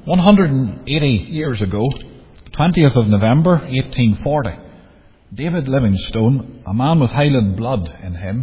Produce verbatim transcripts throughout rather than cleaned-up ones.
one hundred eighty years ago, twentieth of November, eighteen forty, David Livingstone, a man with Highland blood in him,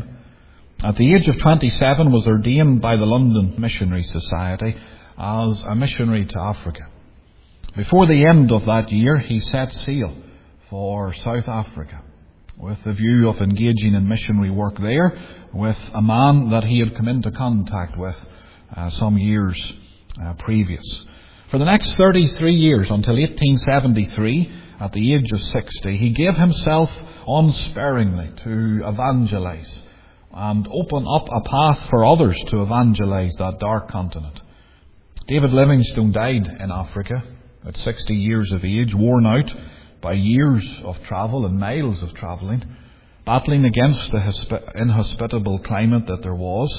at the age of twenty-seven was ordained by the London Missionary Society as a missionary to Africa. Before the end of that year, he set sail for South Africa with the view of engaging in missionary work there with a man that he had come into contact with uh, some years uh, previous. For the next thirty-three years, until eighteen seventy-three, at the age of sixty, he gave himself unsparingly to evangelize and open up a path for others to evangelize that dark continent. David Livingstone died in Africa at sixty years of age, worn out by years of travel and miles of travelling, battling against the hosp- inhospitable climate that there was.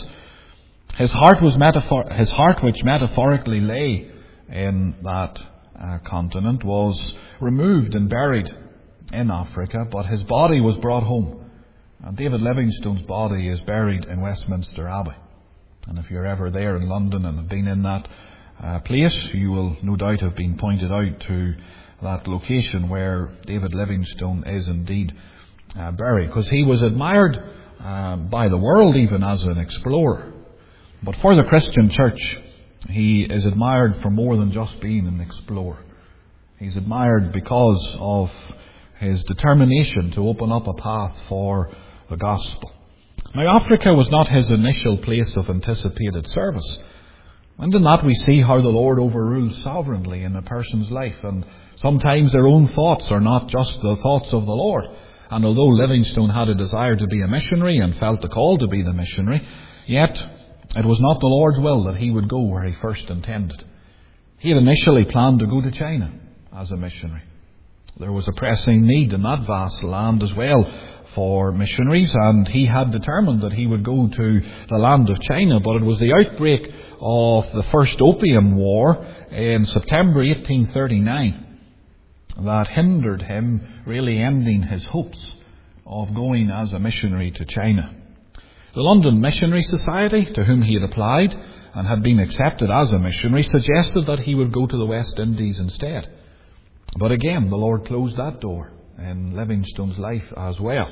His heart was metaphor- his heart, which metaphorically lay in that uh, continent, was removed and buried in Africa, but his body was brought home. And David Livingstone's body is buried in Westminster Abbey. And if you're ever there in London and have been in that uh, place, you will no doubt have been pointed out to that location where David Livingstone is indeed uh, buried, because he was admired uh, by the world even as an explorer. But for the Christian church, he is admired for more than just being an explorer. He's admired because of his determination to open up a path for the gospel. Now, Africa was not his initial place of anticipated service. And in that we see how the Lord overrules sovereignly in a person's life, and sometimes their own thoughts are not just the thoughts of the Lord. And although Livingstone had a desire to be a missionary and felt the call to be the missionary, yet it was not the Lord's will that he would go where he first intended. He had initially planned to go to China as a missionary. There was a pressing need in that vast land as well for missionaries, and he had determined that he would go to the land of China. But it was the outbreak of the First Opium War in September eighteen thirty-nine that hindered him really ending his hopes of going as a missionary to China. The London Missionary Society, to whom he had applied and had been accepted as a missionary, suggested that he would go to the West Indies instead. But again, the Lord closed that door in Livingstone's life as well.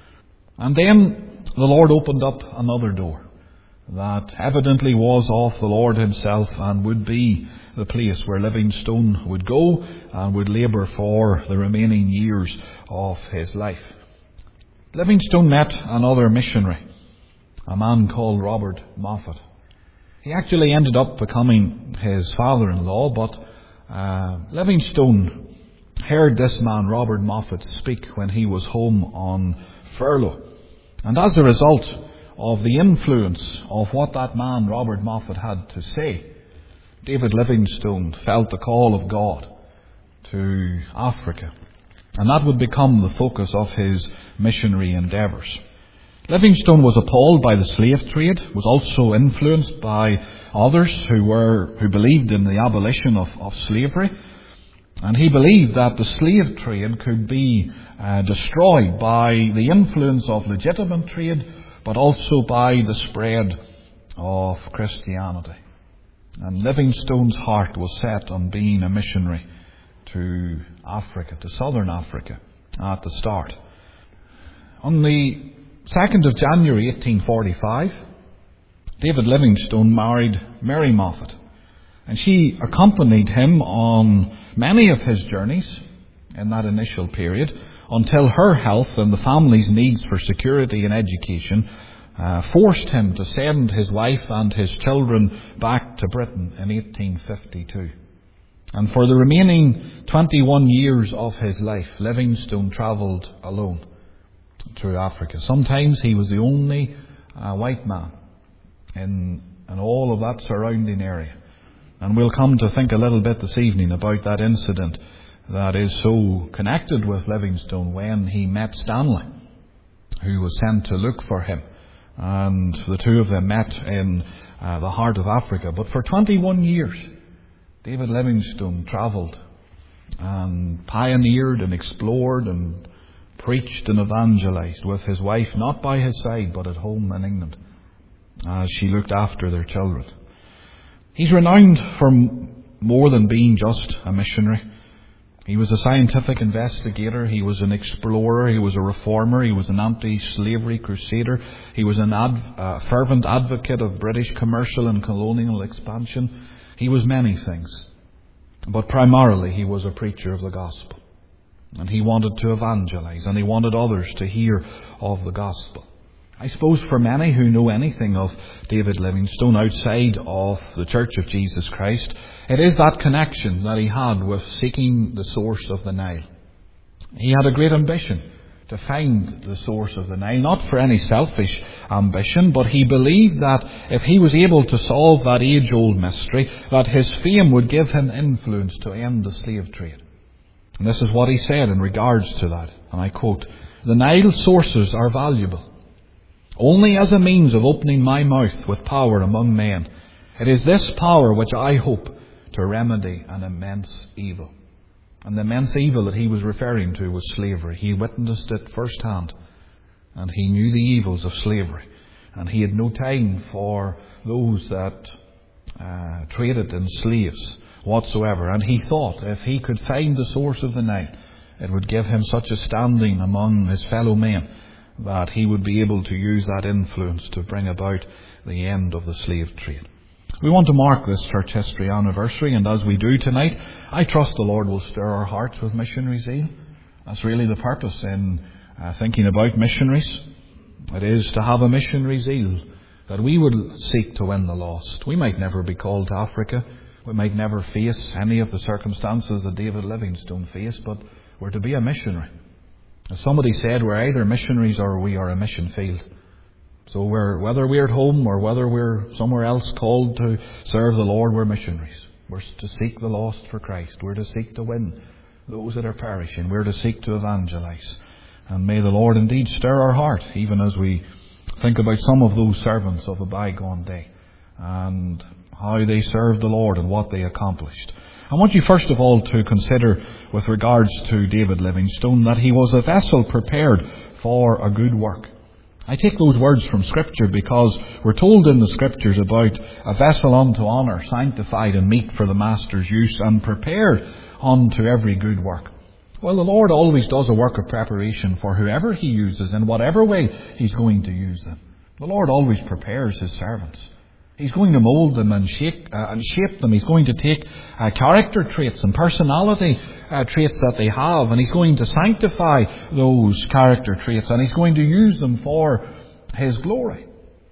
And then the Lord opened up another door that evidently was of the Lord himself and would be the place where Livingstone would go and would labour for the remaining years of his life. Livingstone met another missionary, a man called Robert Moffat. He actually ended up becoming his father-in-law, but uh, Livingstone heard this man, Robert Moffat, speak when he was home on furlough. And as a result of the influence of what that man, Robert Moffat, had to say, David Livingstone felt the call of God to Africa. And that would become the focus of his missionary endeavours. Livingstone was appalled by the slave trade, was also influenced by others who were who believed in the abolition of, of slavery. And he believed that the slave trade could be uh, destroyed by the influence of legitimate trade, but also by the spread of Christianity. And Livingstone's heart was set on being a missionary to Africa, to southern Africa, at the start. On the second of January eighteen forty-five, David Livingstone married Mary Moffat, and she accompanied him on many of his journeys in that initial period until her health and the family's needs for security and education uh, forced him to send his wife and his children back to Britain in eighteen fifty-two. And for the remaining twenty-one years of his life, Livingstone travelled alone through Africa. Sometimes he was the only uh, white man in, in all of that surrounding area. And we'll come to think a little bit this evening about that incident that is so connected with Livingstone when he met Stanley, who was sent to look for him. And the two of them met in uh, the heart of Africa. But for twenty-one years, David Livingstone travelled and pioneered and explored and preached and evangelized with his wife, not by his side, but at home in England, as she looked after their children. He's renowned for more than being just a missionary. He was a scientific investigator. He was an explorer. He was a reformer. He was an anti-slavery crusader. He was an ad, uh, fervent advocate of British commercial and colonial expansion. He was many things. But primarily he was a preacher of the gospel. And he wanted to evangelize, and he wanted others to hear of the gospel. I suppose for many who know anything of David Livingstone outside of the Church of Jesus Christ, it is that connection that he had with seeking the source of the Nile. He had a great ambition to find the source of the Nile, not for any selfish ambition, but he believed that if he was able to solve that age-old mystery, that his fame would give him influence to end the slave trade. And this is what he said in regards to that, and I quote, "The Nile sources are valuable only as a means of opening my mouth with power among men. It is this power which I hope to remedy an immense evil." And the immense evil that he was referring to was slavery. He witnessed it firsthand, and he knew the evils of slavery. And he had no time for those that uh, traded in slaves whatsoever. And he thought if he could find the source of the Nile, it would give him such a standing among his fellow men that he would be able to use that influence to bring about the end of the slave trade. We want to mark this church history anniversary, and as we do tonight, I trust the Lord will stir our hearts with missionary zeal. That's really the purpose in uh, thinking about missionaries. It is to have a missionary zeal, that we would seek to win the lost. We might never be called to Africa. We might never face any of the circumstances that David Livingstone faced, but we're to be a missionary. As somebody said, we're either missionaries or we are a mission field. So we're, whether we're at home or whether we're somewhere else called to serve the Lord, we're missionaries. We're to seek the lost for Christ. We're to seek to win those that are perishing. We're to seek to evangelize. And may the Lord indeed stir our heart, even as we think about some of those servants of a bygone day and how they served the Lord and what they accomplished. I want you first of all to consider, with regards to David Livingstone, that he was a vessel prepared for a good work. I take those words from Scripture because we're told in the Scriptures about a vessel unto honour, sanctified and meet for the Master's use, and prepared unto every good work. Well, the Lord always does a work of preparation for whoever He uses, in whatever way He's going to use them. The Lord always prepares His servants. He's going to mould them and shape, uh, and shape them. He's going to take uh, character traits and personality uh, traits that they have, and He's going to sanctify those character traits, and He's going to use them for His glory.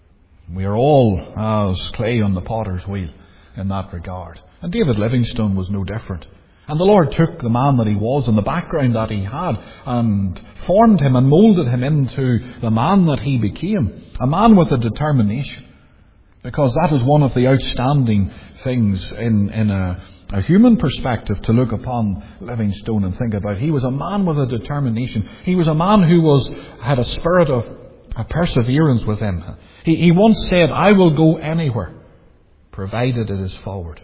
We are all as clay on the potter's wheel in that regard. And David Livingstone was no different. And the Lord took the man that he was and the background that he had and formed him and moulded him into the man that he became. A man with a determination. Because that is one of the outstanding things in, in a, a human perspective to look upon Livingstone and think about. He was a man with a determination. He was a man who was had a spirit of a perseverance within him. He, he once said, "I will go anywhere, provided it is forward."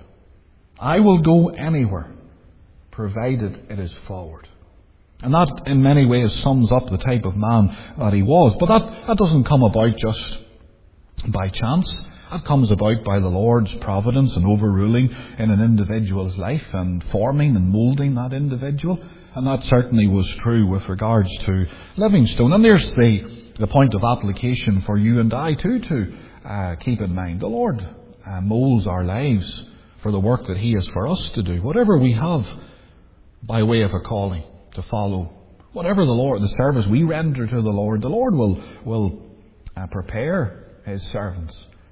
I will go anywhere, provided it is forward. And that in many ways sums up the type of man that he was. But that, that doesn't come about just by chance. That comes about by the Lord's providence and overruling in an individual's life and forming and moulding that individual. And that certainly was true with regards to Livingstone. And there's the, the point of application for you and I too to uh, keep in mind. The Lord uh, moulds our lives for the work that He has for us to do. Whatever we have by way of a calling to follow, whatever the Lord, the service we render to the Lord, the Lord will, will uh, prepare His servants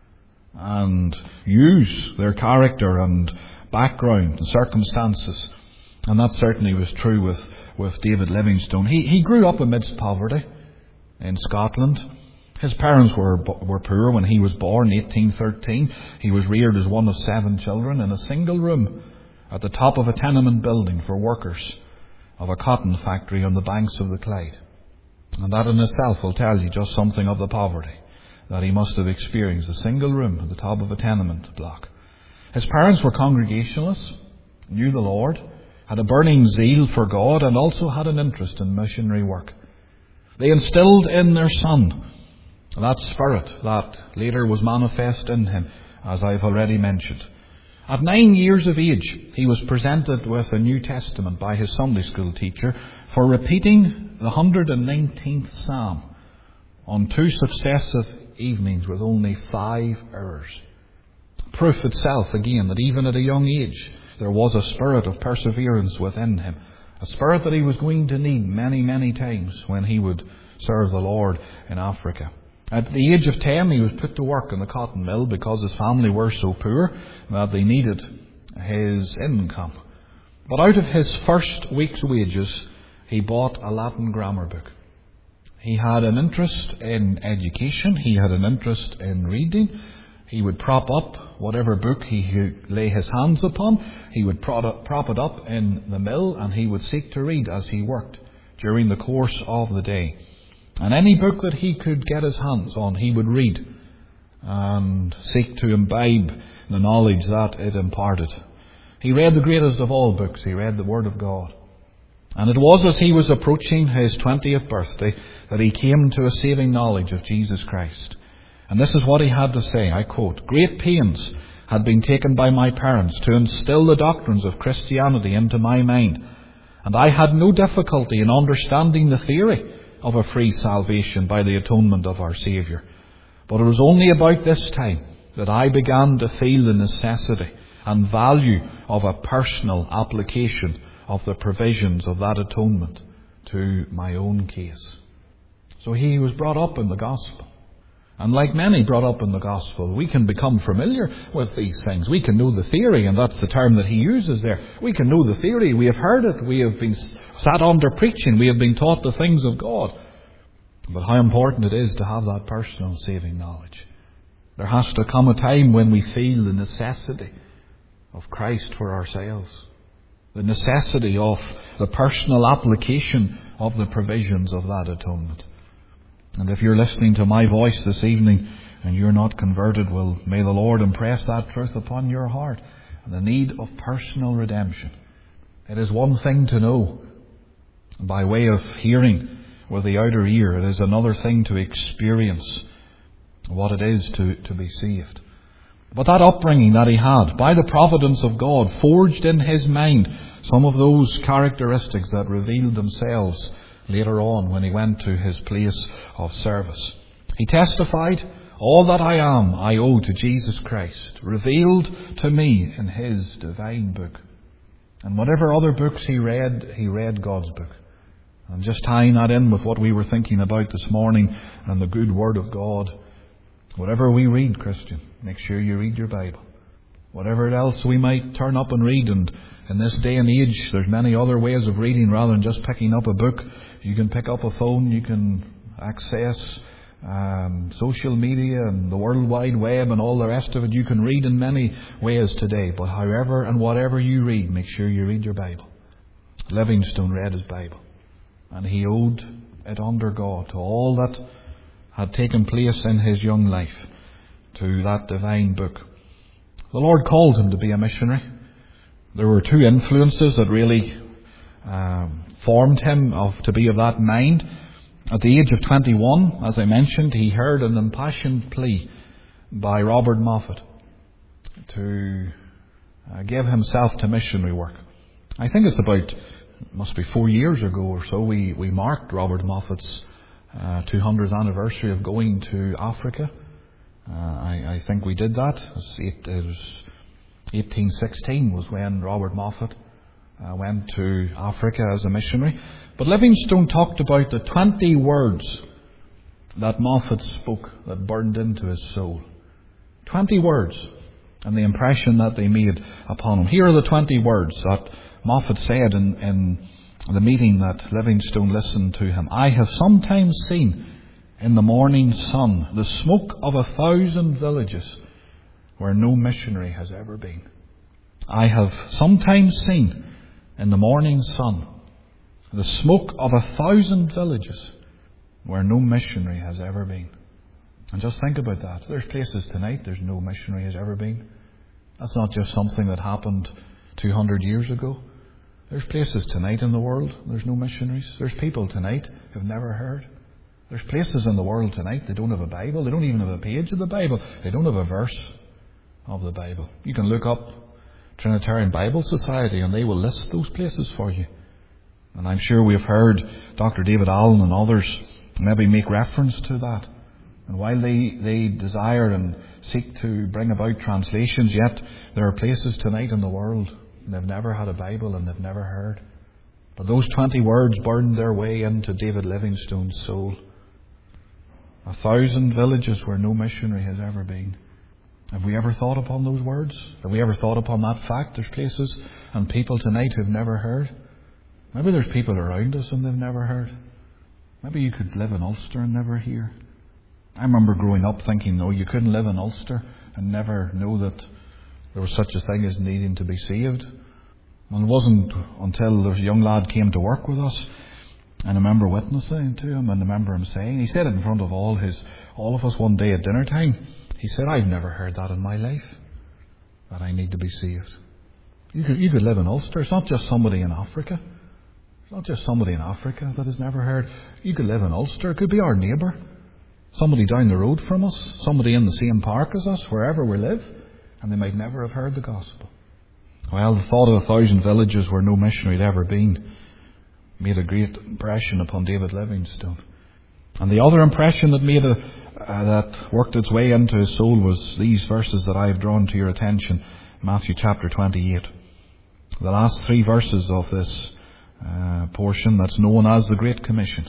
and use their character and background and circumstances. And that certainly was true with, with David Livingstone. He, he grew up amidst poverty in Scotland. His parents were, were poor when he was born in eighteen thirteen. He was reared as one of seven children in a single room at the top of a tenement building for workers of a cotton factory on the banks of the Clyde. And that in itself will tell you just something of the poverty that he must have experienced. A single room at the top of a tenement block. His parents were Congregationalists, knew the Lord, had a burning zeal for God, and also had an interest in missionary work. They instilled in their son that spirit that later was manifest in him, as I've already mentioned. At nine years of age, he was presented with a New Testament by his Sunday school teacher for repeating the one hundred nineteenth Psalm on two successive evenings with only five errors. Proof itself, again, that even at a young age, there was a spirit of perseverance within him. A spirit that he was going to need many, many times when he would serve the Lord in Africa. At the age of ten, he was put to work in the cotton mill because his family were so poor that they needed his income. But out of his first week's wages, he bought a Latin grammar book. He had an interest in education. He had an interest in reading. He would prop up whatever book he could lay his hands upon. He would prop it up in the mill, and he would seek to read as he worked during the course of the day. And any book that he could get his hands on, he would read and seek to imbibe the knowledge that it imparted. He read the greatest of all books. He read the Word of God. And it was as he was approaching his twentieth birthday that he came to a saving knowledge of Jesus Christ. And this is what he had to say, I quote, "Great pains had been taken by my parents to instill the doctrines of Christianity into my mind, and I had no difficulty in understanding the theory of a free salvation by the atonement of our Saviour. But it was only about this time that I began to feel the necessity and value of a personal application of the provisions of that atonement to my own case." So he was brought up in the gospel. And like many brought up in the gospel, we can become familiar with these things. We can know the theory, and that's the term that he uses there. We can know the theory. We have heard it. We have been sat under preaching. We have been taught the things of God. But how important it is to have that personal saving knowledge. There has to come a time when we feel the necessity of Christ for ourselves. The necessity of the personal application of the provisions of that atonement. And if you're listening to my voice this evening and you're not converted, well, may the Lord impress that truth upon your heart. And the need of personal redemption. It is one thing to know by way of hearing with the outer ear. It is another thing to experience what it is to, to be saved. But that upbringing that he had, by the providence of God, forged in his mind some of those characteristics that revealed themselves later on when he went to his place of service. He testified, "All that I am, I owe to Jesus Christ, revealed to me in his divine book." And whatever other books he read, he read God's book. And just tying that in with what we were thinking about this morning and the good Word of God. Whatever we read, Christian, make sure you read your Bible. Whatever else we might turn up and read, and in this day and age, there's many other ways of reading rather than just picking up a book. You can pick up a phone, you can access um, social media and the World Wide Web and all the rest of it. You can read in many ways today, but however and whatever you read, make sure you read your Bible. Livingstone read his Bible, and he owed it under God to all that had taken place in his young life, to that divine book. The Lord called him to be a missionary. There were two influences that really um, formed him of to be of that mind. At the age of twenty-one, as I mentioned, he heard an impassioned plea by Robert Moffat to uh, give himself to missionary work. I think it's about, must be four years ago or so, we, we marked Robert Moffat's uh, two hundredth anniversary of going to Africa. Uh, I, I think we did that. It was, eight, it was eighteen sixteen was when Robert Moffat uh, went to Africa as a missionary. But Livingstone talked about the twenty words that Moffat spoke that burned into his soul. Twenty words, and the impression that they made upon him. Here are the twenty words that Moffat said in, in the meeting that Livingstone listened to him. "I have sometimes seen in the morning sun the smoke of a thousand villages where no missionary has ever been. I have sometimes seen in the morning sun the smoke of a thousand villages where no missionary has ever been." And just think about that. There's places tonight there's no missionary has ever been. That's not just something that happened two hundred years ago. There's places tonight in the world there's no missionaries. There's people tonight who've never heard. There's places in the world tonight they don't have a Bible. They don't even have a page of the Bible. They don't have a verse of the Bible. You can look up Trinitarian Bible Society, and they will list those places for you. And I'm sure we've heard Doctor David Allen and others maybe make reference to that. And while they, they desire and seek to bring about translations, yet there are places tonight in the world and they've never had a Bible and they've never heard. But those twenty words burned their way into David Livingstone's soul. A thousand villages where no missionary has ever been. Have we ever thought upon those words? Have we ever thought upon that fact? There's places and people tonight who've never heard. Maybe there's people around us and they've never heard. Maybe you could live in Ulster and never hear. I remember growing up thinking, no, you couldn't live in Ulster and never know that there was such a thing as needing to be saved. And it wasn't until the young lad came to work with us, and I remember witnessing to him, and I remember him saying, he said it in front of all his, all of us one day at dinner time. He said, I've never heard that in my life, that I need to be saved. You could, you could live in Ulster. It's not just somebody in Africa. It's not just somebody in Africa that has never heard. You could live in Ulster. It could be our neighbour. Somebody down the road from us. Somebody in the same park as us, wherever we live. And they might never have heard the gospel. Well, the thought of a thousand villages where no missionary had ever been made a great impression upon David Livingstone. And the other impression that made a, uh, that worked its way into his soul was these verses that I have drawn to your attention. Matthew chapter twenty-eight. The last three verses of this uh, portion that's known as the Great Commission.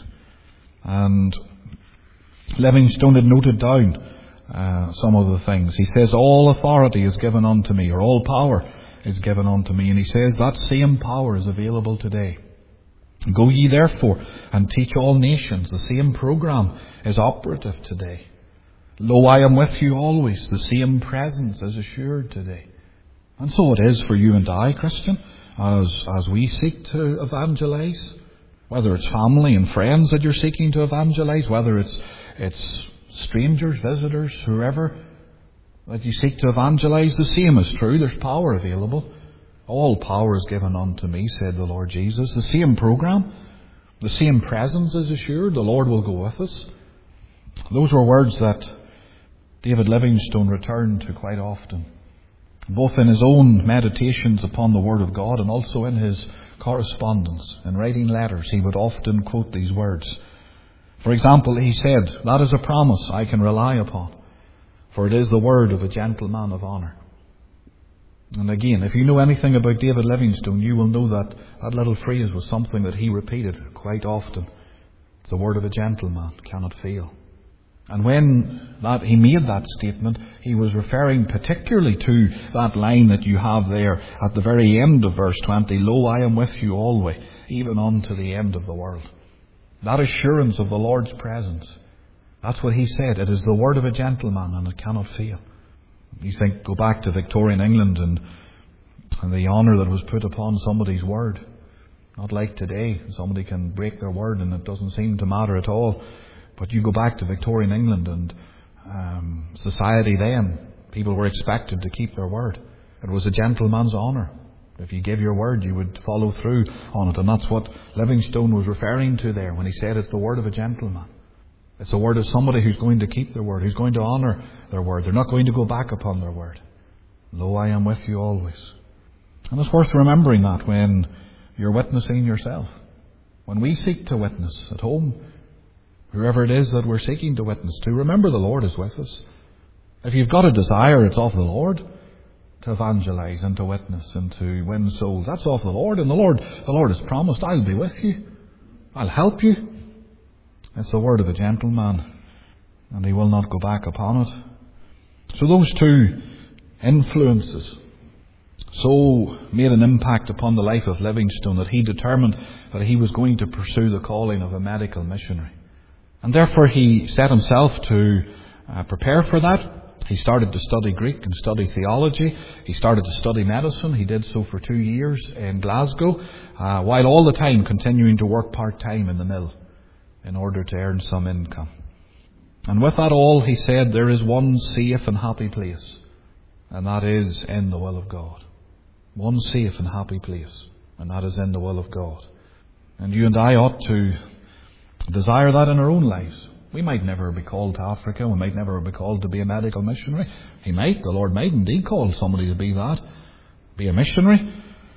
And Livingstone had noted down uh, some of the things. He says, all authority is given unto me, or all power is given unto me. And he says that same power is available today. Go ye therefore and teach all nations. The same program is operative today. Lo, I am with you always. The same presence is assured today. And so it is for you and I, Christian, as, as we seek to evangelize. Whether it's family and friends that you're seeking to evangelize, whether it's, it's strangers, visitors, whoever that you seek to evangelize, the same is true. There's power available. All power is given unto me, said the Lord Jesus. The same program, the same presence is assured. The Lord will go with us. Those were words that David Livingstone returned to quite often, both in his own meditations upon the Word of God and also in his correspondence. In writing letters, he would often quote these words. For example, he said, that is a promise I can rely upon, for it is the word of a gentleman of honour. And again, if you know anything about David Livingstone, you will know that that little phrase was something that he repeated quite often. The word of a gentleman cannot fail. And when that he made that statement, he was referring particularly to that line that you have there at the very end of verse twenty. Lo, I am with you always, even unto the end of the world. That assurance of the Lord's presence. That's what he said. It is the word of a gentleman and it cannot fail. You think, go back to Victorian England and, and the honour that was put upon somebody's word. Not like today. Somebody can break their word and it doesn't seem to matter at all. But you go back to Victorian England and um, society then, people were expected to keep their word. It was a gentleman's honour. If you gave your word, you would follow through on it. And that's what Livingstone was referring to there when he said it's the word of a gentleman. It's the word of somebody who's going to keep their word, who's going to honour their word. They're not going to go back upon their word. Lo, I am with you always. And it's worth remembering that when you're witnessing yourself. When we seek to witness at home, whoever it is that we're seeking to witness to, remember the Lord is with us. If you've got a desire, it's of the Lord to evangelize and to witness and to win souls. That's of the Lord. And the Lord, the Lord has promised, I'll be with you. I'll help you. It's the word of a gentleman, and he will not go back upon it. So those two influences so made an impact upon the life of Livingstone that he determined that he was going to pursue the calling of a medical missionary. And therefore he set himself to uh, prepare for that. He started to study Greek and study theology. He started to study medicine. He did so for two years in Glasgow, uh, while all the time continuing to work part-time in the mill in order to earn some income. And with that all, he said, there is one safe and happy place, and that is in the will of God. One safe and happy place, and that is in the will of God. And you and I ought to desire that in our own lives. We might never be called to Africa. We might never be called to be a medical missionary. He might, the Lord might indeed call somebody to be that. be a missionary.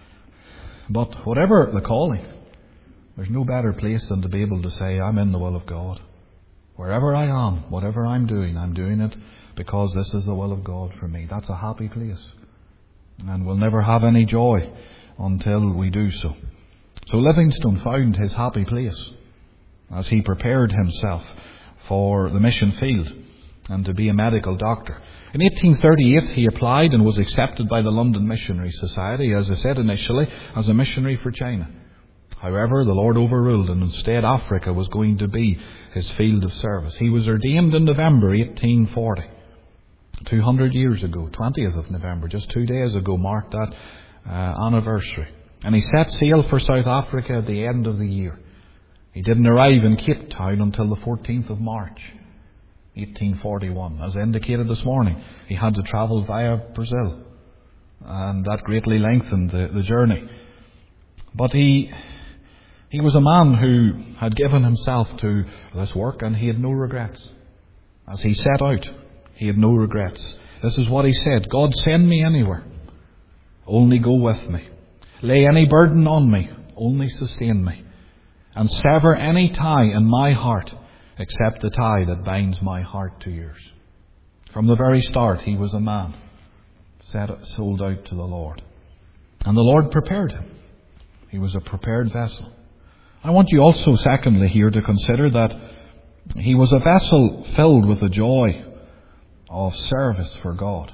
But whatever the calling, there's no better place than to be able to say, I'm in the will of God. Wherever I am, whatever I'm doing, I'm doing it because this is the will of God for me. That's a happy place. And we'll never have any joy until we do so. So Livingstone found his happy place as he prepared himself for the mission field and to be a medical doctor. In eighteen thirty-eight he applied and was accepted by the London Missionary Society, as I said initially, as a missionary for China. However, the Lord overruled, and instead Africa was going to be his field of service. He was ordained in November eighteen forty. two hundred years ago, twentieth of November, just two days ago, marked that uh, anniversary. And he set sail for South Africa at the end of the year. He didn't arrive in Cape Town until the fourteenth of March, eighteen forty-one. As indicated this morning, he had to travel via Brazil, and that greatly lengthened the, the journey. But he he was a man who had given himself to this work, and he had no regrets. As he set out, he had no regrets. This is what he said: God, send me anywhere, only go with me. Lay any burden on me, only sustain me. And sever any tie in my heart, except the tie that binds my heart to yours. From the very start, he was a man set, sold out to the Lord. And the Lord prepared him. He was a prepared vessel. I want you also, secondly, here to consider that he was a vessel filled with the joy of service for God.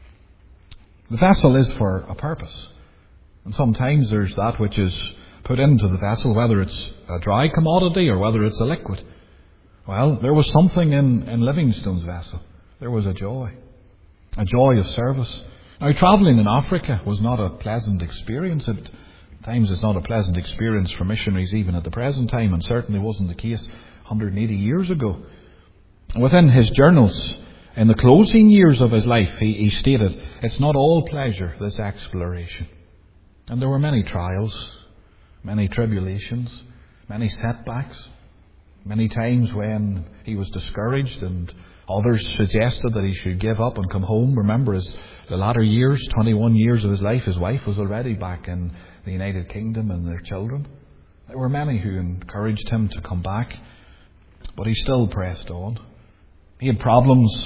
The vessel is for a purpose. And sometimes there's that which is put into the vessel, whether it's a dry commodity or whether it's a liquid. Well, there was something in, in Livingstone's vessel. There was a joy. A joy of service. Now, travelling in Africa was not a pleasant experience. At times it's not a pleasant experience for missionaries even at the present time, and certainly wasn't the case one hundred eighty years ago. Within his journals, in the closing years of his life, he, he stated, it's not all pleasure, this exploration. And there were many trials, many tribulations, many setbacks, many times when he was discouraged and others suggested that he should give up and come home. Remember, his, the latter years, twenty-one years of his life, his wife was already back in the United Kingdom and their children. There were many who encouraged him to come back, but he still pressed on. He had problems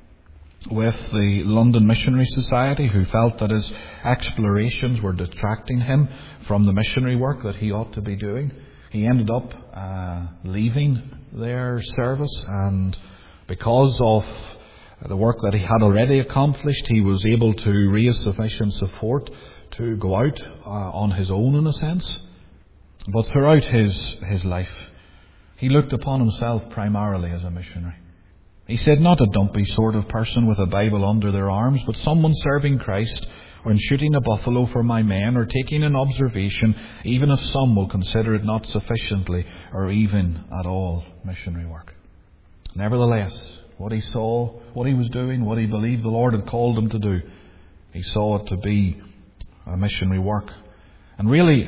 with the London Missionary Society, who felt that his explorations were distracting him from the missionary work that he ought to be doing. He ended up uh, leaving their service, and because of the work that he had already accomplished, he was able to raise sufficient support to go out uh, on his own, in a sense. But throughout his, his life, he looked upon himself primarily as a missionary. He said, not a dumpy sort of person with a Bible under their arms, but someone serving Christ, or in shooting a buffalo for my men, or taking an observation, even if some will consider it not sufficiently or even at all missionary work. Nevertheless, what he saw, what he was doing, what he believed the Lord had called him to do, he saw it to be a missionary work. And really,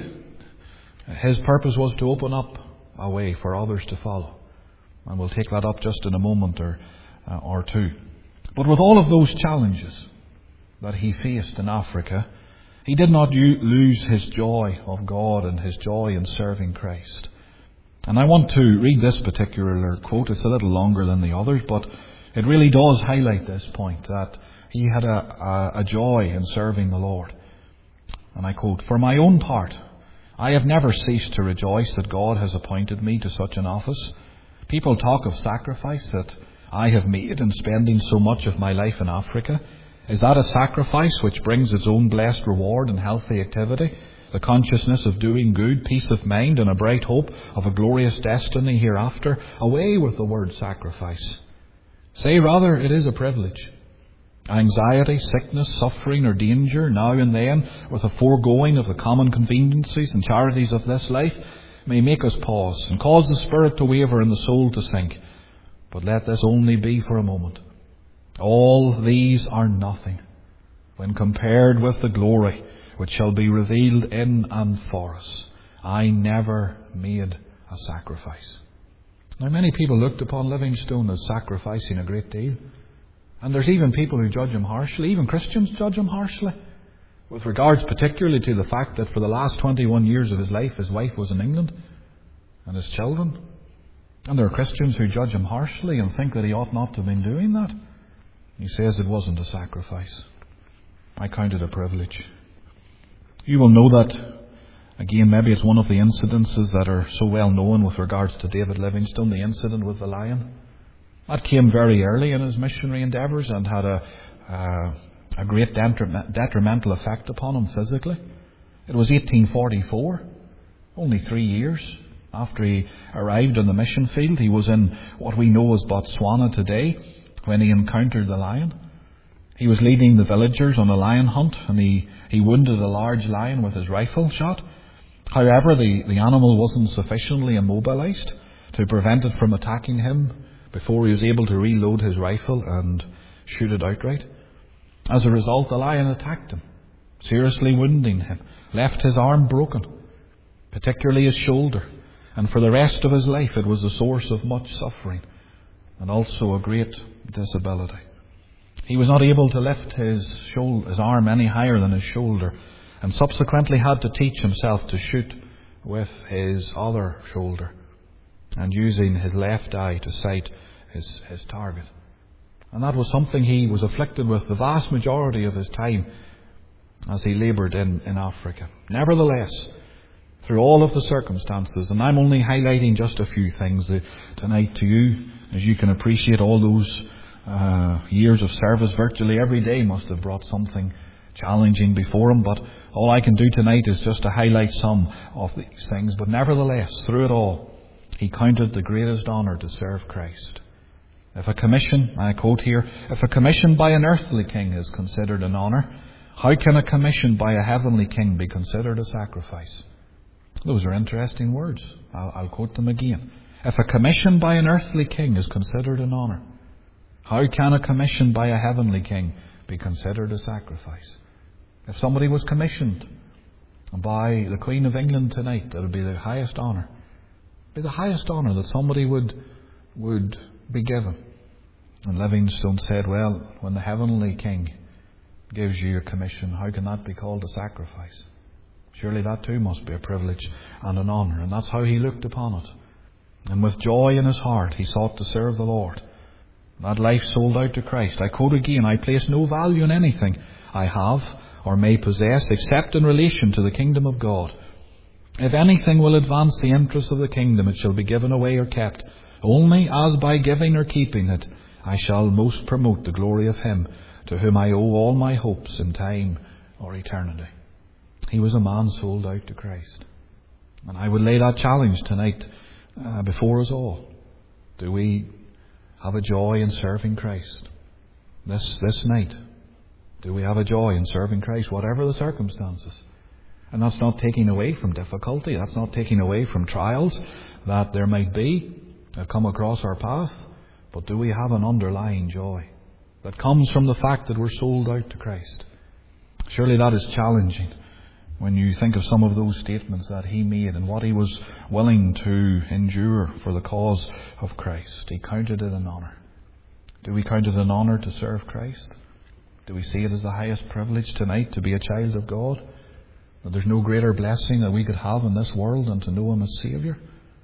his purpose was to open up a way for others to follow. And we'll take that up just in a moment or, uh, or two. But with all of those challenges that he faced in Africa, he did not u- lose his joy of God and his joy in serving Christ. And I want to read this particular quote. It's a little longer than the others, but it really does highlight this point, that he had a, a, a joy in serving the Lord. And I quote, "For my own part, I have never ceased to rejoice that God has appointed me to such an office. People talk of sacrifice that I have made in spending so much of my life in Africa. Is that a sacrifice which brings its own blessed reward and healthy activity? The consciousness of doing good, peace of mind, and a bright hope of a glorious destiny hereafter? Away with the word sacrifice. Say rather, it is a privilege. Anxiety, sickness, suffering, or danger, now and then, with the foregoing of the common conveniences and charities of this life, may make us pause and cause the spirit to waver and the soul to sink. But let this only be for a moment. All these are nothing when compared with the glory which shall be revealed in and for us. I never made a sacrifice." Now, many people looked upon Livingstone as sacrificing a great deal. And there's even people who judge him harshly. Even Christians judge him harshly. with regards particularly to the fact that for the last twenty-one years of his life, his wife was in England, and his children. And there are Christians who judge him harshly and think that he ought not to have been doing that. He says it wasn't a sacrifice. I count it a privilege. You will know that, again, maybe it's one of the incidences that are so well known with regards to David Livingstone, the incident with the lion. That came very early in his missionary endeavours and had a, uh, a great detrimental effect upon him physically. It was eighteen forty-four, only three years after he arrived on the mission field. He was in what we know as Botswana today when he encountered the lion. He was leading the villagers on a lion hunt, and he, he wounded a large lion with his rifle shot. However, the, the animal wasn't sufficiently immobilized to prevent it from attacking him before he was able to reload his rifle and shoot it outright. As a result, the lion attacked him, seriously wounding him, left his arm broken, particularly his shoulder, and for the rest of his life it was a source of much suffering and also a great disability. He was not able to lift his shoulder, his arm any higher than his shoulder, and subsequently had to teach himself to shoot with his other shoulder and using his left eye to sight his, his target. And that was something he was afflicted with the vast majority of his time as he laboured in, in Africa. Nevertheless, through all of the circumstances, and I'm only highlighting just a few things tonight to you, as you can appreciate, all those uh, years of service virtually every day must have brought something challenging before him, but all I can do tonight is just to highlight some of these things. But nevertheless, through it all, he counted the greatest honour to serve Christ. If a commission, I quote here, if a commission by an earthly king is considered an honour, how can a commission by a heavenly king be considered a sacrifice? Those are interesting words. I'll, I'll quote them again. If a commission by an earthly king is considered an honour, how can a commission by a heavenly king be considered a sacrifice? If somebody was commissioned by the Queen of England tonight, that would be the highest honour. Be the highest honour that somebody would would be given. And Livingstone said, well, when the heavenly king gives you a commission, how can that be called a sacrifice? Surely that too must be a privilege and an honour. And that's how he looked upon it. And with joy in his heart, he sought to serve the Lord. That life sold out to Christ. I quote again, I place no value in anything I have or may possess except in relation to the kingdom of God. If anything will advance the interests of the kingdom, it shall be given away or kept, only as by giving or keeping it I shall most promote the glory of Him to whom I owe all my hopes in time or eternity. He was a man sold out to Christ. And I would lay that challenge tonight uh, before us all. Do we have a joy in serving Christ? This, this night, do we have a joy in serving Christ, whatever the circumstances? And that's not taking away from difficulty. That's not taking away from trials that there might be that come across our path. But do we have an underlying joy that comes from the fact that we're sold out to Christ? Surely that is challenging when you think of some of those statements that he made and what he was willing to endure for the cause of Christ. He counted it an honour. Do we count it an honour to serve Christ? Do we see it as the highest privilege tonight to be a child of God? That there's no greater blessing that we could have in this world than to know Him as Saviour?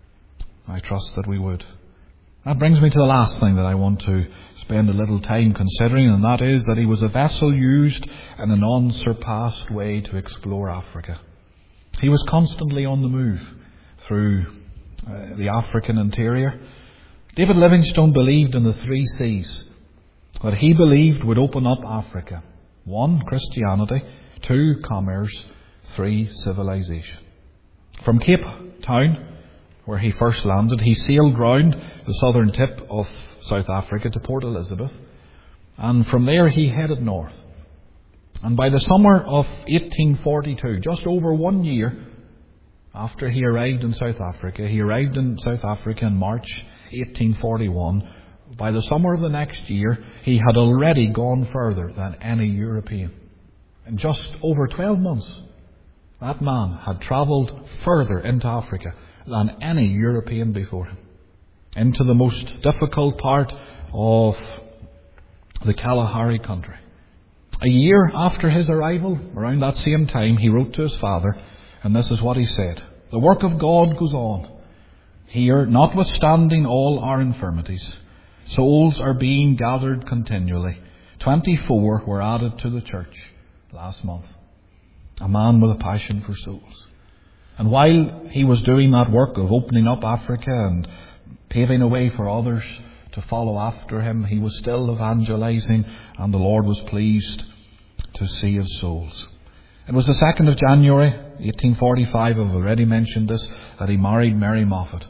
I trust that we would. That brings me to the last thing that I want to spend a little time considering, and that is that he was a vessel used in an unsurpassed way to explore Africa. He was constantly on the move through uh, the African interior. David Livingstone believed in the three C's that he believed would open up Africa. One, Christianity. Two, commerce. Three, civilization. From Cape Town, where he first landed, he sailed round the southern tip of South Africa to Port Elizabeth, and from there he headed north. And by the summer of eighteen forty-two, just over one year after he arrived in South Africa, he arrived in South Africa in March eighteen forty-one. By the summer of the next year, he had already gone further than any European. In just over twelve months, that man had travelled further into Africa than any European before him, into the most difficult part of the Kalahari country. A year after his arrival, around that same time, he wrote to his father, and this is what he said: "The work of God goes on. Here, notwithstanding all our infirmities, souls are being gathered continually. Twenty-four were added to the church last month." A man with a passion for souls. And while he was doing that work of opening up Africa and paving a way for others to follow after him, he was still evangelizing, and the Lord was pleased to see his souls. It was the second of January, eighteen forty-five, I've already mentioned this, that he married Mary Moffat.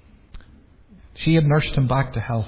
She had nursed him back to health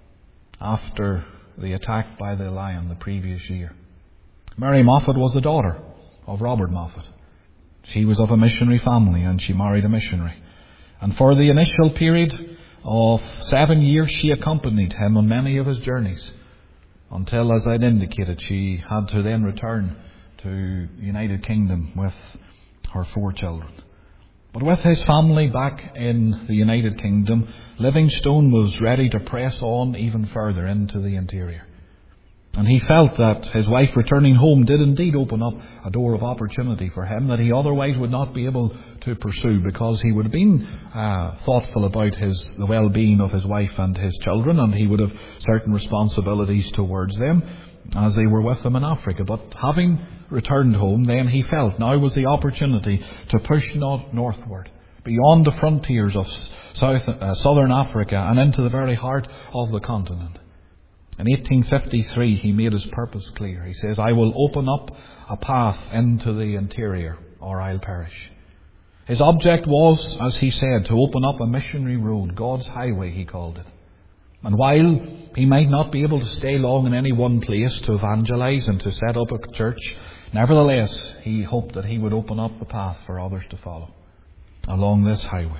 after the attack by the lion the previous year. Mary Moffat was the daughter of Robert Moffat. She was of a missionary family, and she married a missionary. And for the initial period of seven years, she accompanied him on many of his journeys, until, as I'd indicated, she had to then return to the United Kingdom with her four children. But with his family back in the United Kingdom, Livingstone was ready to press on even further into the interior. And he felt that his wife returning home did indeed open up a door of opportunity for him that he otherwise would not be able to pursue, because he would have been uh, thoughtful about his the well-being of his wife and his children, and he would have certain responsibilities towards them as they were with him in Africa. But having returned home, then he felt now was the opportunity to push north, northward, beyond the frontiers of South, uh, southern Africa and into the very heart of the continent. In eighteen fifty-three, he made his purpose clear. He says, "I will open up a path into the interior, or I'll perish." His object was, as he said, to open up a missionary road, God's highway, he called it. And while he might not be able to stay long in any one place to evangelize and to set up a church, nevertheless, he hoped that he would open up the path for others to follow along this highway.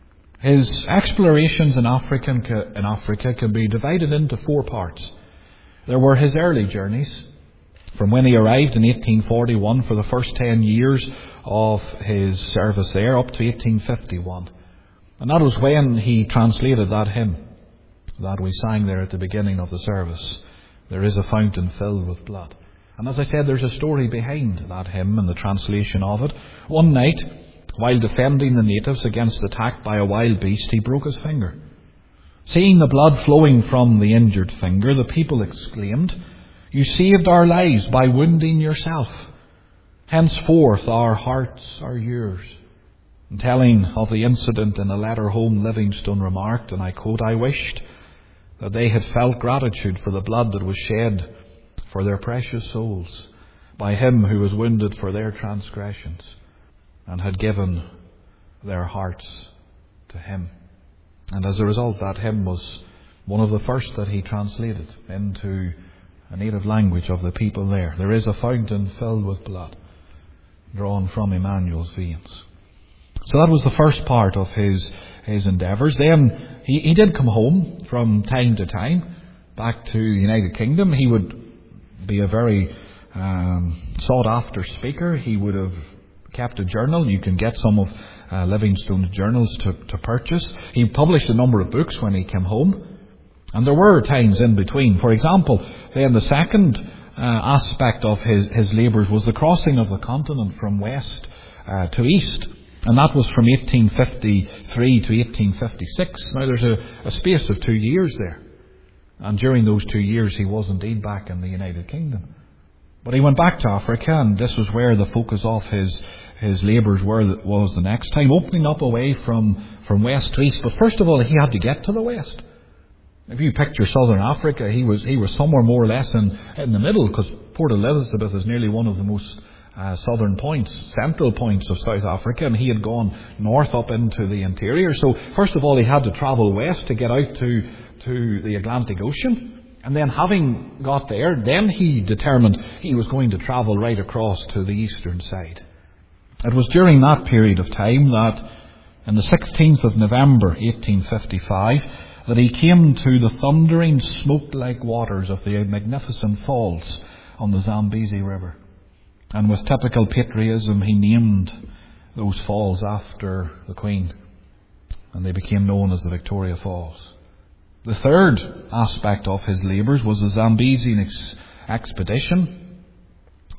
His explorations in Africa, in Africa can be divided into four parts. There were his early journeys, from when he arrived in eighteen forty-one for the first ten years of his service there, up to eighteen fifty-one. And that was when he translated that hymn that we sang there at the beginning of the service. "There is a fountain filled with blood." And as I said, there's a story behind that hymn and the translation of it. One night, while defending the natives against attack by a wild beast, he broke his finger. Seeing the blood flowing from the injured finger, the people exclaimed, "You saved our lives by wounding yourself. Henceforth our hearts are yours." In telling of the incident in a letter home, Livingstone remarked, and I quote, "I wished that they had felt gratitude for the blood that was shed for their precious souls by him who was wounded for their transgressions, and had given their hearts to him." And as a result, that hymn was one of the first that he translated into a native language of the people there. "There is a fountain filled with blood, drawn from Emmanuel's veins." So that was the first part of his his endeavours. Then he, he did come home from time to time back to the United Kingdom. He would be a very um, sought after speaker. He would have kept a journal. You can get some of uh, Livingstone's journals to, to purchase. He published a number of books when he came home, and there were times in between. For example, then the second uh, aspect of his, his labours was the crossing of the continent from west uh, to east, and that was from eighteen fifty-three to eighteen fifty-six. Now there's a, a space of two years there, and during those two years he was indeed back in the United Kingdom. But he went back to Africa, and this was where the focus of his his labours were was the next time, opening up away from, from west to east. But first of all, he had to get to the west. If you picture southern Africa, he was he was somewhere more or less in, in the middle, because Port Elizabeth is nearly one of the most uh, southern points, central points of South Africa, and he had gone north up into the interior. So first of all, he had to travel west to get out to, to the Atlantic Ocean. And then having got there, then he determined he was going to travel right across to the eastern side. It was during that period of time that, on the sixteenth of November eighteen fifty-five, that he came to the thundering, smoke-like waters of the magnificent falls on the Zambezi River. And with typical patriotism, he named those falls after the Queen, and they became known as the Victoria Falls. The third aspect of his labours was the Zambezi ex- expedition.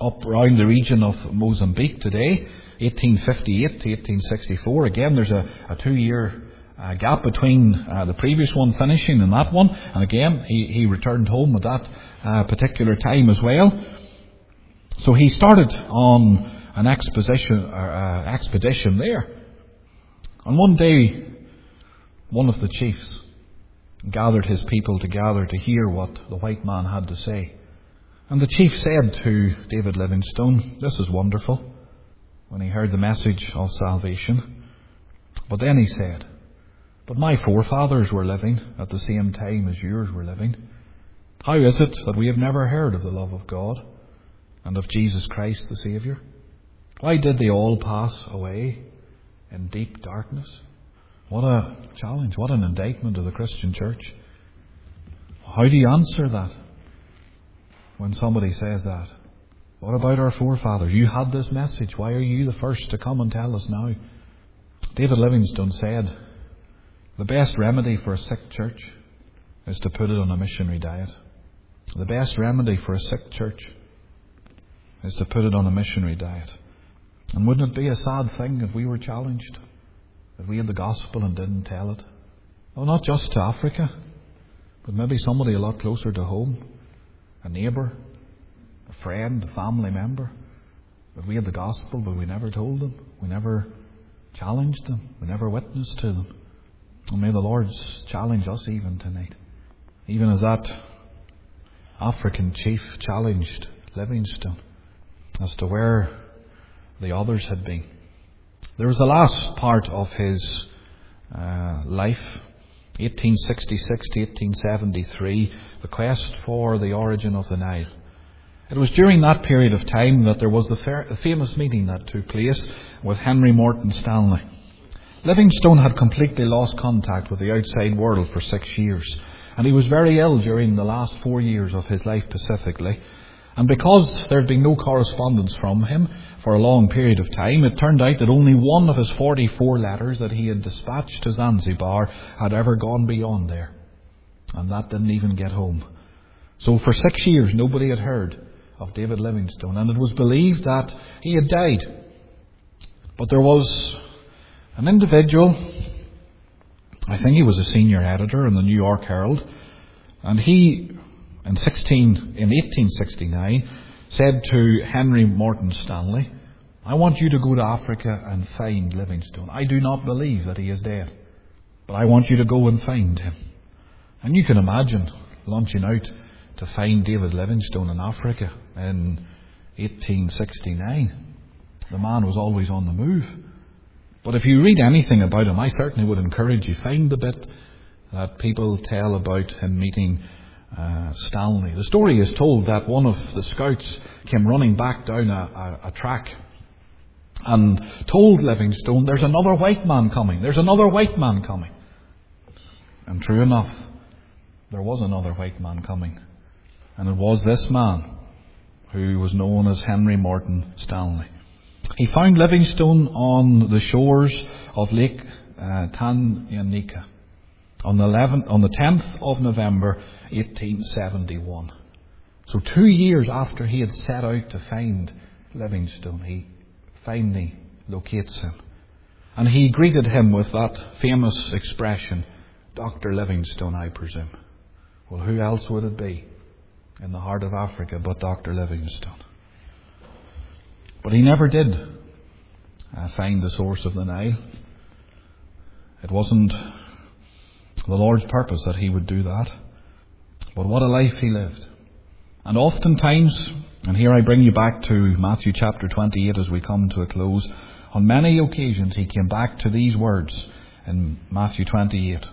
up around the region of Mozambique today, eighteen fifty-eight to eighteen sixty-four. Again, there's a, a two-year uh, gap between uh, the previous one finishing and that one. And again, he, he returned home at that uh, particular time as well. So he started on an exposition, uh, expedition there. And one day, one of the chiefs gathered his people together to hear what the white man had to say. And the chief said to David Livingstone, "This is wonderful," when he heard the message of salvation. But then he said, "But my forefathers were living at the same time as yours were living. How is it that we have never heard of the love of God and of Jesus Christ the Saviour? Why did they all pass away in deep darkness?" What a challenge, what an indictment of the Christian church. How do you answer that when somebody says that? What about our forefathers? You had this message. Why are you the first to come and tell us now? David Livingstone said, the best remedy for a sick church is to put it on a missionary diet. The best remedy for a sick church is to put it on a missionary diet. And wouldn't it be a sad thing if we were challenged, that we had the gospel and didn't tell it? Well, not just to Africa, but maybe somebody a lot closer to home, a neighbour, a friend, a family member. That we had the gospel, but we never told them. We never challenged them. We never witnessed to them. And may the Lord challenge us even tonight. Even as that African chief challenged Livingstone as to where the others had been. There was the last part of his uh, life, eighteen sixty-six to eighteen seventy-three, the quest for the origin of the Nile. It was during that period of time that there was the, fa- the famous meeting that took place with Henry Morton Stanley. Livingstone had completely lost contact with the outside world for six years, and he was very ill during the last four years of his life specifically. And because there had been no correspondence from him for a long period of time, it turned out that only one of his forty-four letters that he had dispatched to Zanzibar had ever gone beyond there. And that didn't even get home. So for six years nobody had heard of David Livingstone, and it was believed that he had died. But there was an individual, I think he was a senior editor in the New York Herald, and he in sixteen in eighteen sixty-nine said to Henry Morton Stanley, "I want you to go to Africa and find Livingstone. I do not believe that he is dead, but I want you to go and find him." And you can imagine launching out to find David Livingstone in Africa in eighteen sixty-nine. The man was always on the move. But if you read anything about him, I certainly would encourage you, find the bit that people tell about him meeting uh, Stanley. The story is told that one of the scouts came running back down a, a, a track and told Livingstone, "There's another white man coming. There's another white man coming." And true enough, there was another white man coming. And it was this man who was known as Henry Morton Stanley. He found Livingstone on the shores of Lake uh, Tanganyika on the eleventh, on the tenth of November, eighteen seventy-one. So two years after he had set out to find Livingstone, he finally locates him. And he greeted him with that famous expression, "Doctor Livingstone, I presume." Well, who else would it be in the heart of Africa but Doctor Livingstone? But he never did uh, find the source of the Nile. It wasn't the Lord's purpose that he would do that. But what a life he lived. And oftentimes, and here I bring you back to Matthew chapter twenty-eight as we come to a close, on many occasions he came back to these words in Matthew twenty-eight.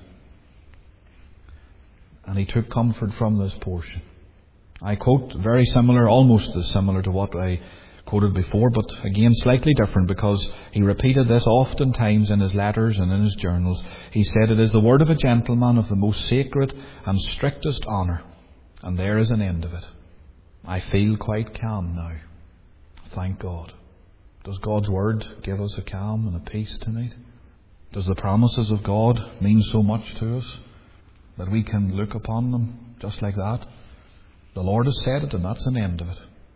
And he took comfort from this portion. I quote very similar, almost as similar to what I quoted before, but again slightly different, because he repeated this oftentimes in his letters and in his journals. He said, "It is the word of a gentleman of the most sacred and strictest honour, and there is an end of it. I feel quite calm now. Thank God." Does God's word give us a calm and a peace tonight? Does the promises of God mean so much to us that we can look upon them just like that? The Lord has said it, and that's an end of it.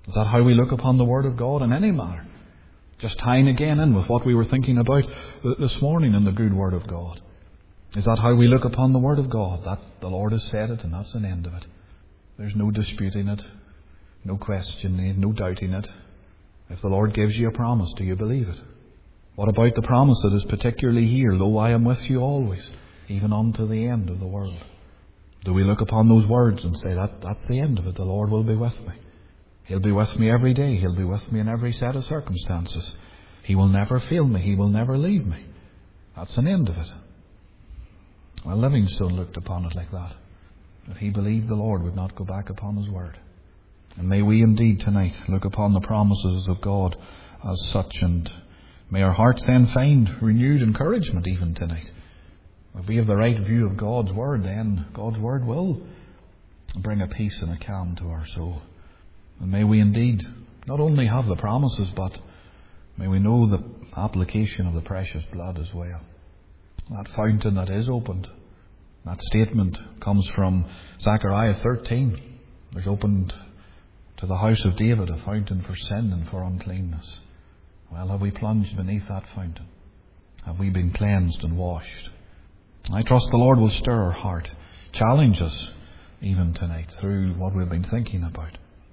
Is that how we look upon the Word of God in any matter? Just tying again in with what we were thinking about this morning in the good Word of God. Is that how we look upon the Word of God? That the Lord has said it and that's an end of it. There's no disputing it, no questioning it, no doubting it. If the Lord gives you a promise, do you believe it? What about the promise that is particularly here? Lo, I am with you always, even unto the end of the world. Do we look upon those words and say, that that's the end of it, the Lord will be with me. He'll be with me every day. He'll be with me in every set of circumstances. He will never fail me. He will never leave me. That's an end of it. Well, Livingstone looked upon it like that. That he believed the Lord would not go back upon His word. And may we indeed tonight look upon the promises of God as such, and may our hearts then find renewed encouragement even tonight. If we have the right view of God's word, then God's word will bring a peace and a calm to our soul. And may we indeed not only have the promises, but may we know the application of the precious blood as well. That fountain that is opened. That statement comes from Zechariah thirteen. There's opened to the house of David a fountain for sin and for uncleanness. Well, have we plunged beneath that fountain? Have we been cleansed and washed? I trust the Lord will stir our heart, challenge us even tonight through what we've been thinking about.